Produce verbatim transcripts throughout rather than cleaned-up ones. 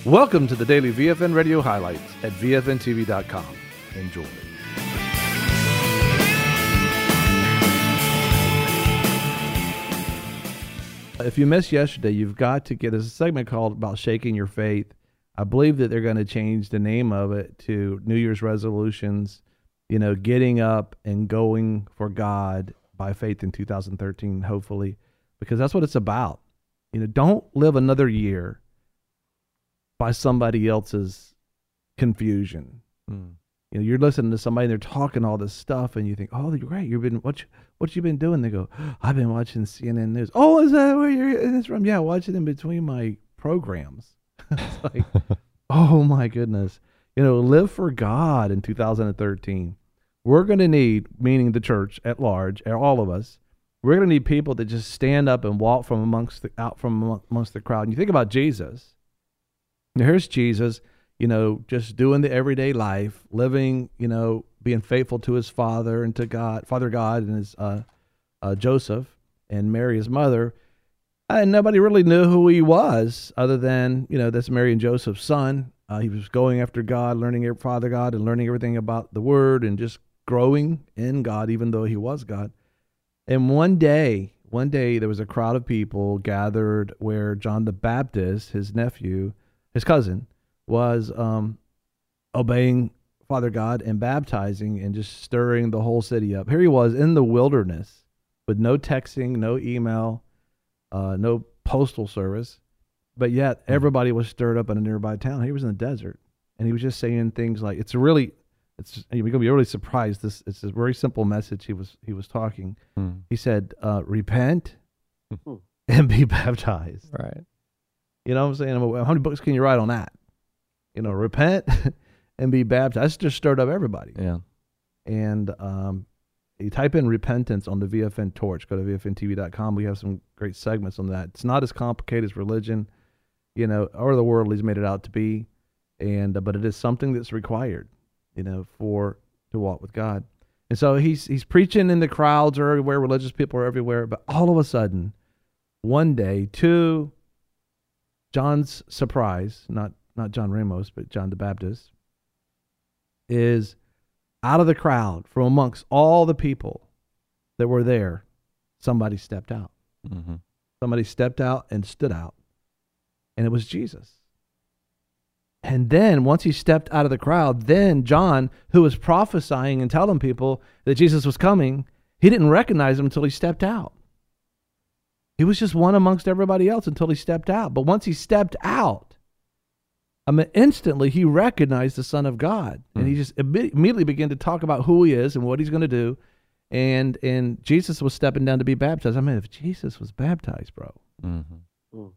Welcome to the daily V F N Radio highlights at V F N T V dot com. Enjoy. If you missed yesterday, you've got to get a segment called about shaking your faith. I believe that they're going to change the name of it to New Year's resolutions, you know, getting up and going for God by faith in two thousand thirteen, hopefully, because that's what it's about. You know, don't live another year by somebody else's confusion. Mm. You know, you're listening to somebody and they're talking all this stuff, and you think, "Oh, you're right. You've been what? You, what you been doing?" They go, "I've been watching C N N News." "Oh, is that where you're in this room?" "Yeah, watching in between my programs." It's like, oh my goodness. You know, live for God in two thousand thirteen. We're going to need, meaning the church at large, all of us, we're going to need people that just stand up and walk from amongst the, out from amongst the crowd. And you think about Jesus. Now, here's Jesus, you know, just doing the everyday life, living, you know, being faithful to his father and to God, Father God and his uh, uh, Joseph and Mary, his mother. And nobody really knew who he was other than, you know, that's Mary and Joseph's son. Uh, he was going after God, learning Father God and learning everything about the word and just growing in God, even though he was God. And one day, one day there was a crowd of people gathered where John the Baptist, his nephew, his cousin, was um, obeying Father God and baptizing and just stirring the whole city up. Here he was in the wilderness with no texting, no email, Uh, no postal service, but yet everybody was stirred up in a nearby town. He was in the desert, and he was just saying things like, "It's really, it's you're gonna be really surprised. This it's a very simple message." He was he was talking. Hmm. He said, uh, "Repent and be baptized." Right. You know what I'm saying? How many books can you write on that? You know, repent and be baptized. That's just stirred up everybody. Yeah. And um. You type in repentance on the V F N Torch. Go to V F N T V dot com. We have some great segments on that. It's not as complicated as religion, you know, or the world has made it out to be, and uh, but it is something that's required, you know, for to walk with God. And so he's he's preaching, and the crowds are everywhere. Religious people are everywhere. But all of a sudden, one day, to John's surprise, not not John Ramos, but John the Baptist, is out of the crowd, from amongst all the people that were there, somebody stepped out. Mm-hmm. Somebody stepped out and stood out, and it was Jesus. And then once he stepped out of the crowd, then John, who was prophesying and telling people that Jesus was coming, he didn't recognize him until he stepped out. He was just one amongst everybody else until he stepped out. But once he stepped out, I mean, instantly he recognized the Son of God, and mm. he just immediately began to talk about who he is and what he's going to do. And and Jesus was stepping down to be baptized. I mean, if Jesus was baptized, bro. Mm-hmm. Mm.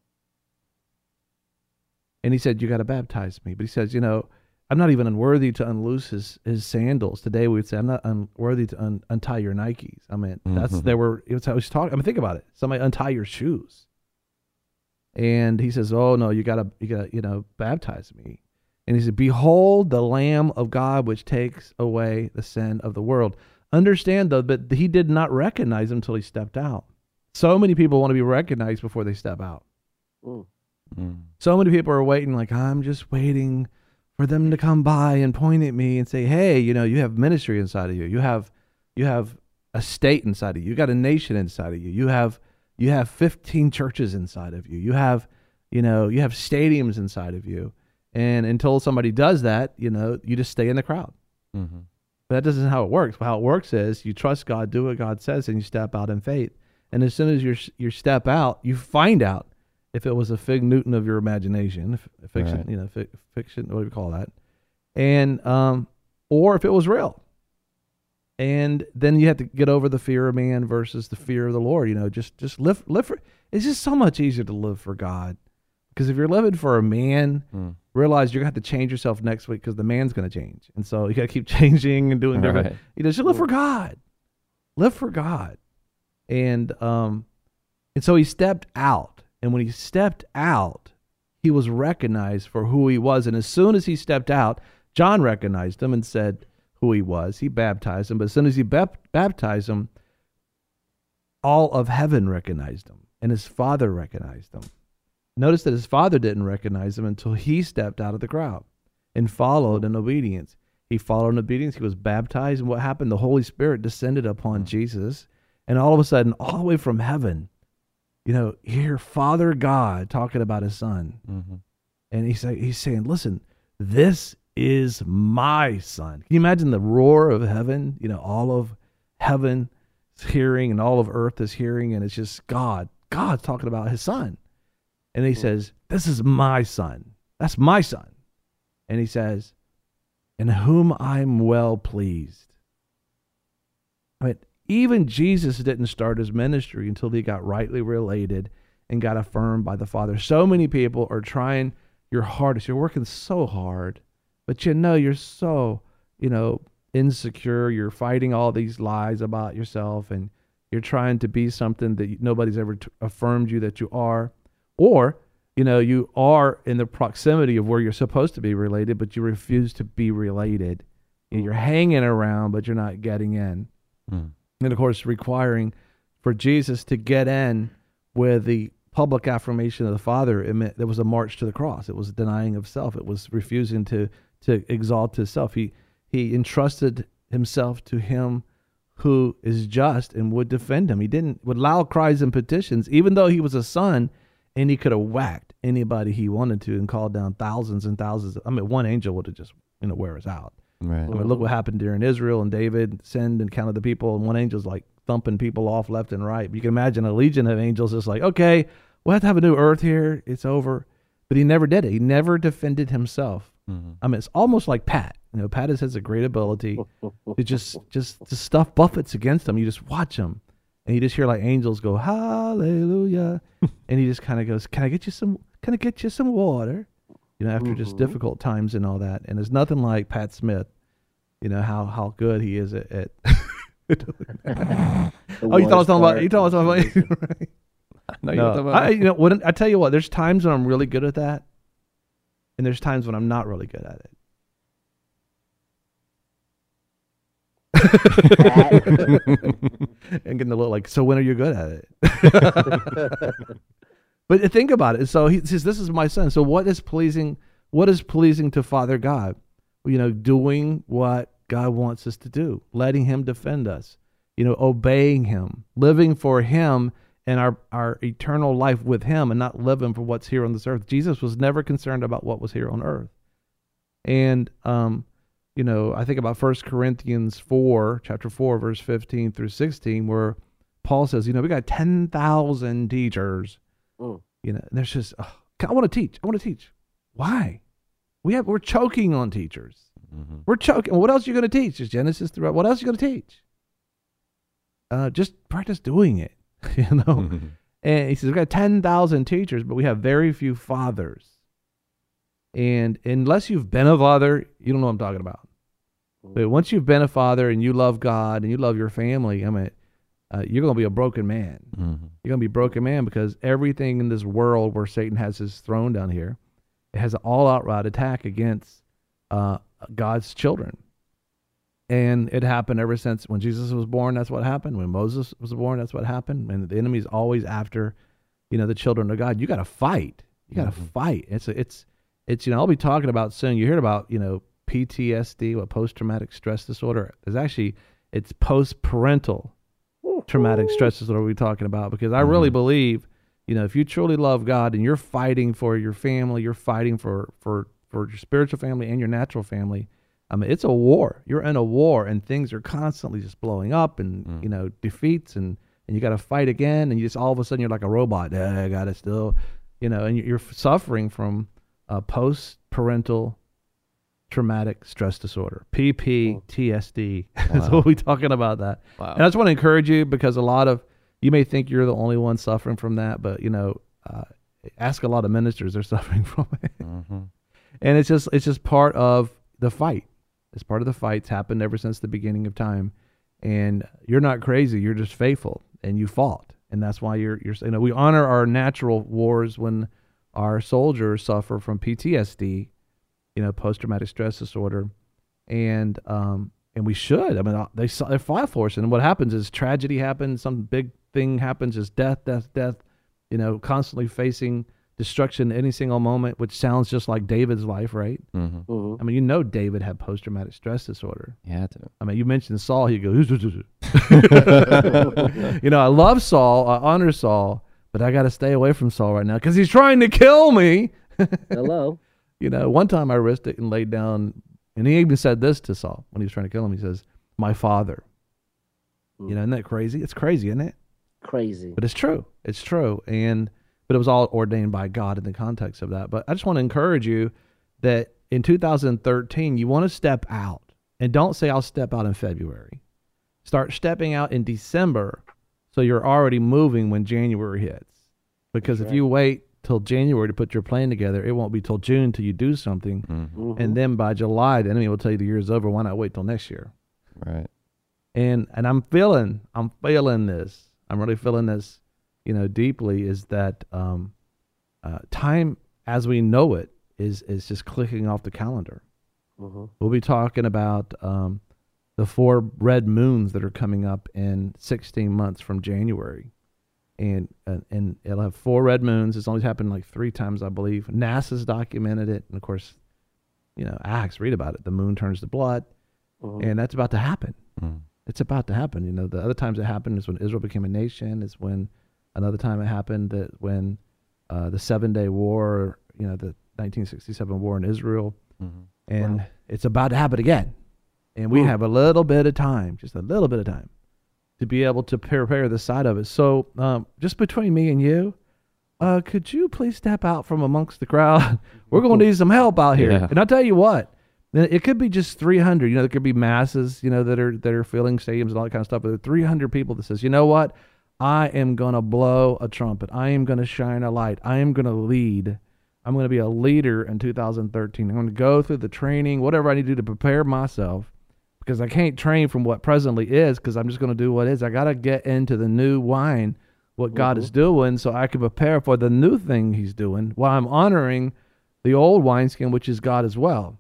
And he said, "You got to baptize me." But he says, you know, "I'm not even unworthy to unloose his, his sandals." Today we would say, "I'm not unworthy to un, untie your Nikes." I mean, mm-hmm. that's, there were, it was how he's talking. I mean, think about it. Somebody untie your shoes. And he says, "Oh no, you gotta, you gotta, you know, baptize me." And he said, "Behold the Lamb of God, which takes away the sin of the world." Understand though, but he did not recognize him until he stepped out. So many people want to be recognized before they step out. Mm. Mm. So many people are waiting, like, I'm just waiting for them to come by and point at me and say, "Hey, you know, you have ministry inside of you. You have, you have a state inside of you. You got a nation inside of you. You have." You have fifteen churches inside of you. You have, you know, you have stadiums inside of you. And until somebody does that, you know, you just stay in the crowd. Mm-hmm. But that isn't how it works. How it works is you trust God, do what God says, and you step out in faith. And as soon as you you step out, you find out if it was a fig Newton of your imagination, fiction, right. you know, fi- fiction, what do we call that? And um, or if it was real. And then you have to get over the fear of man versus the fear of the Lord. You know, just just live live for. It's just so much easier to live for God, because if you're living for a man, mm. realize you're gonna have to change yourself next week because the man's gonna change, and so you gotta keep changing and doing different. Right. You know, just live for God, live for God, and um, and so he stepped out, and when he stepped out, he was recognized for who he was, and as soon as he stepped out, John recognized him and said who he was. He baptized him, but as soon as he bap- baptized him, all of heaven recognized him, and his Father recognized him. Notice that his father didn't recognize him until he stepped out of the crowd and followed in obedience. He followed in obedience. He was baptized. And what happened? The Holy Spirit descended upon mm-hmm. Jesus. And all of a sudden, all the way from heaven, you know, hear Father God talking about his son. Mm-hmm. And he's, like, he's saying, listen, this is my son. Can you imagine the roar of heaven? You know, all of heaven is hearing and all of earth is hearing. And it's just God. God's talking about his son. And he says, this is my son. That's my son. And he says, in whom I'm well pleased. I mean, even Jesus didn't start his ministry until he got rightly related and got affirmed by the Father. So many people are trying your hardest. You're working so hard, but you know you're so, you know, insecure. You're fighting all these lies about yourself, and you're trying to be something that nobody's ever t- affirmed you that you are. Or, you know, you are in the proximity of where you're supposed to be related, but you refuse to be related. You're hanging around, but you're not getting in. Mm. And, of course, requiring for Jesus to get in with the public affirmation of the Father, it meant there was a march to the cross. It was denying of self. It was refusing to to exalt himself. He, he entrusted himself to him who is just and would defend him. He didn't, with loud cries and petitions, even though he was a son, and he could have whacked anybody he wanted to and called down thousands and thousands. I mean, one angel would have just, you know, wear us out. Right. I mean, look what happened during Israel, and David sinned and counted the people, and one angel's like thumping people off left and right. But you can imagine a legion of angels just like, okay, we'll have to have a new earth here. It's over. But he never did it. He never defended himself. Mm-hmm. I mean, it's almost like Pat. You know, Pat has a great ability to just, just to stuff buffets against him. You just watch him. And you just hear like angels go, hallelujah. And he just kind of goes, can I get you some, can I get you some water? You know, after mm-hmm. just difficult times and all that. And there's nothing like Pat Smith, you know, how, how good he is at, at oh, you thought I was talking about, you thought I was talking about, right? No, you, no, I, you know, what, I tell you what, there's times when I'm really good at that. And there's times when I'm not really good at it. And getting a little like, so when are you good at it? But think about it. So he says, this is my son. So what is pleasing? What is pleasing to Father God? You know, doing what God wants us to do, letting him defend us, you know, obeying him, living for him and our, our eternal life with him, and not living for what's here on this earth. Jesus was never concerned about what was here on earth. And, um, you know, I think about First Corinthians four, chapter four, verse fifteen through sixteen, where Paul says, you know, we got ten thousand teachers. Mm. You know, and there's just, oh, I want to teach. I want to teach. Why? We have, we're choking on teachers. Mm-hmm. We're choking. What else are you going to teach? Is Genesis throughout? What else are you going to teach? Uh, just practice doing it, you know? Mm-hmm. And he says, we've got ten thousand teachers, but we have very few fathers. And unless you've been a father, you don't know what I'm talking about. But once you've been a father and you love God and you love your family, I mean, uh, you're going to be a broken man. Mm-hmm. You're going to be a broken man because everything in this world where Satan has his throne down here, it has an all-outright attack against uh, God's children. And it happened ever since when Jesus was born, that's what happened. When Moses was born, that's what happened. And the enemy's always after, you know, the children of God. You got to fight. You got to mm-hmm. fight. It's a, it's, It's, you know, I'll be talking about soon. You heard about, you know, P T S D, what post-traumatic stress disorder. There's actually, it's post-parental traumatic stress disorder we're talking about, because I mm-hmm. really believe, you know, if you truly love God and you're fighting for your family, you're fighting for, for, for your spiritual family and your natural family, I mean, it's a war. You're in a war, and things are constantly just blowing up and, mm. you know, defeats, and, and you got to fight again, and you just all of a sudden you're like a robot. Eh, I got to still, you know, and you're suffering from Uh, post-parental traumatic stress disorder, P P T S D. Wow. That's what we're talking about that. Wow. And I just want to encourage you, because a lot of, you may think you're the only one suffering from that, but, you know, uh, ask a lot of ministers, they're suffering from it. Mm-hmm. And it's just, it's just part of the fight. It's part of the fight. It's happened ever since the beginning of time. And you're not crazy. You're just faithful, and you fought. And that's why you're, you're, you know, we honor our natural wars when our soldiers suffer from P T S D, you know, post-traumatic stress disorder, and um, and we should. I mean, they they fight for us, and what happens is tragedy happens, some big thing happens, is death, death, death. You know, constantly facing destruction any single moment, which sounds just like David's life, right? Mm-hmm. Mhm. I mean, you know David had post-traumatic stress disorder. He had to. I mean, you mentioned Saul, he goes, you know, I love Saul, I honor Saul, but I got to stay away from Saul right now because he's trying to kill me. Hello. You know, one time I risked it and laid down, and he even said this to Saul when he was trying to kill him. He says, my father. Mm. You know, isn't that crazy? It's crazy, isn't it? Crazy. But it's true. It's true. And but it was all ordained by God in the context of that. But I just want to encourage you that in two thousand thirteen, you want to step out. And don't say I'll step out in February. Start stepping out in December so you're already moving when January hits. Because That's if right. you wait till January to put your plan together, it won't be till June till you do something. Mm-hmm. Mhm. And then by July, the enemy will tell you the year's over. Why not wait till next year? Right. And and I'm feeling, I'm feeling this. I'm really feeling this, you know, deeply. Is that um, uh, time as we know it is is just clicking off the calendar. Mhm. We'll be talking about um, the four red moons that are coming up in sixteen months from January, and and, and it'll have four red moons. It's only happened like three times, I believe. NASA's documented it, and of course, you know, Acts read about it. The moon turns to blood, Mhm. and that's about to happen. Mm. It's about to happen. You know, the other times it happened is when Israel became a nation. Is when another time it happened that when uh, the Seven Day War, you know, the nineteen sixty-seven war in Israel, Mm-hmm. and Wow. it's about to happen again. And we Hmm. have a little bit of time, just a little bit of time, to be able to prepare the side of it. So, um, just between me and you, uh, could you please step out from amongst the crowd? We're going to need some help out here. Yeah. And I'll tell you what. Then it could be just three hundred. You know, there could be masses, you know, that are that are filling stadiums and all that kind of stuff. But there are three hundred people that says, you know what? I am going to blow a trumpet. I am going to shine a light. I am going to lead. I'm going to be a leader in two thousand thirteen. I'm going to go through the training, whatever I need to do to prepare myself, because I can't train from what presently is because I'm just going to do what is. I got to get into the new wine, what God is doing, so I can prepare for the new thing he's doing while I'm honoring the old wineskin, which is God as well.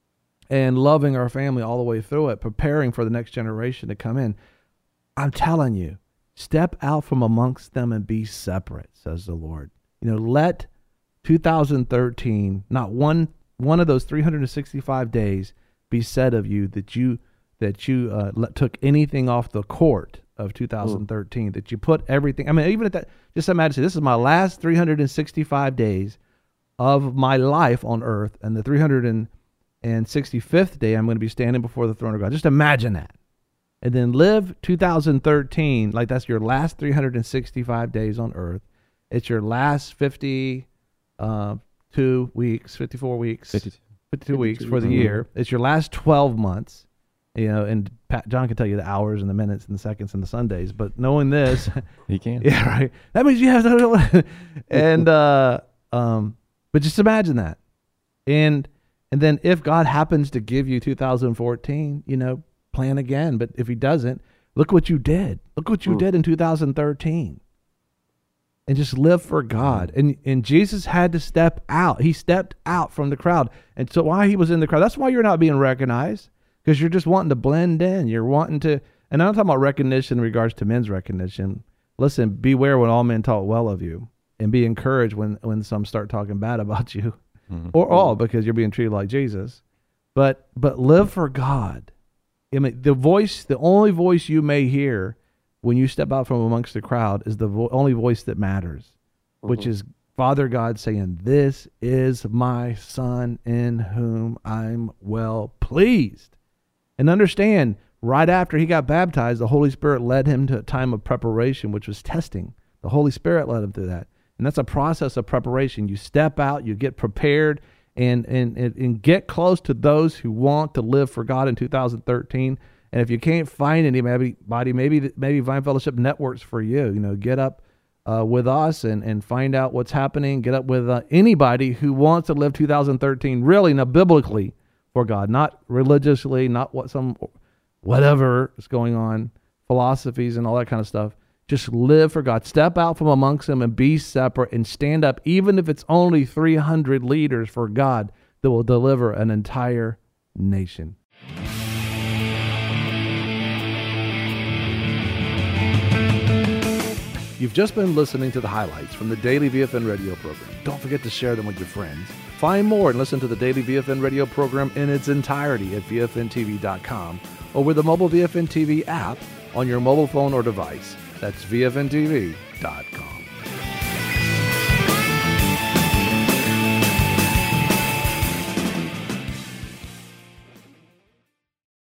And loving our family all the way through it, preparing for the next generation to come in. I'm telling you, step out from amongst them and be separate, says the Lord. You know, let two thousand thirteen, not one one of those three hundred sixty-five days, be said of you that you that you uh, let, took anything off the court of two thousand thirteen. Mm. That you put everything. I mean, even at that, just imagine this is my last three hundred sixty-five days of my life on earth, and the three hundred sixty-fifth day I'm going to be standing before the throne of God. Just imagine that. And then live two thousand thirteen like that's your last three hundred sixty-five days on earth. It's your last fifty, uh, two weeks, fifty-four weeks, fifty-two. fifty-two weeks fifty-two. for the Mhm. year. It's your last twelve months. You know, and Pat, John can tell you the hours and the minutes and the seconds and the Sundays. But knowing this, He can. yeah, right. That means you have to. and uh, um, but just imagine that, and and then if God happens to give you two thousand fourteen, you know, plan again. But if He doesn't, look what you did. Look what you Mm. did in two thousand thirteen, and just live for God. And and Jesus had to step out. He stepped out from the crowd, and so why he was in the crowd. That's why you're not being recognized. Because you're just wanting to blend in. You're wanting to, and I'm not talking about recognition in regards to men's recognition. Listen, beware when all men talk well of you, and be encouraged when, when some start talking bad about you, Mhm. or all, because you're being treated like Jesus. But but live for God. I mean, the voice, the only voice you may hear when you step out from amongst the crowd is the vo- only voice that matters, which is Father God saying, "This is my Son in whom I'm well pleased." And understand, right after he got baptized, the Holy Spirit led him to a time of preparation, which was testing. The Holy Spirit led him through that. And that's a process of preparation. You step out, you get prepared, and, and, and, and get close to those who want to live for God in two thousand thirteen. And if you can't find anybody, maybe maybe Vine Fellowship Network's for you. You know, get up uh, with us and, and find out what's happening. Get up with uh, anybody who wants to live two thousand thirteen, really, now biblically, for God, not religiously, not what some whatever is going on, philosophies and all that kind of stuff. Just live for God. Step out from amongst them and be separate and stand up, even if it's only three hundred leaders for God that will deliver an entire nation. You've just been listening to the highlights from the Daily V F N radio program. Don't forget to share them with your friends. Find more and listen to the Daily V F N radio program in its entirety at V F N T V dot com or with the mobile V F N T V app on your mobile phone or device. That's V F N T V dot com.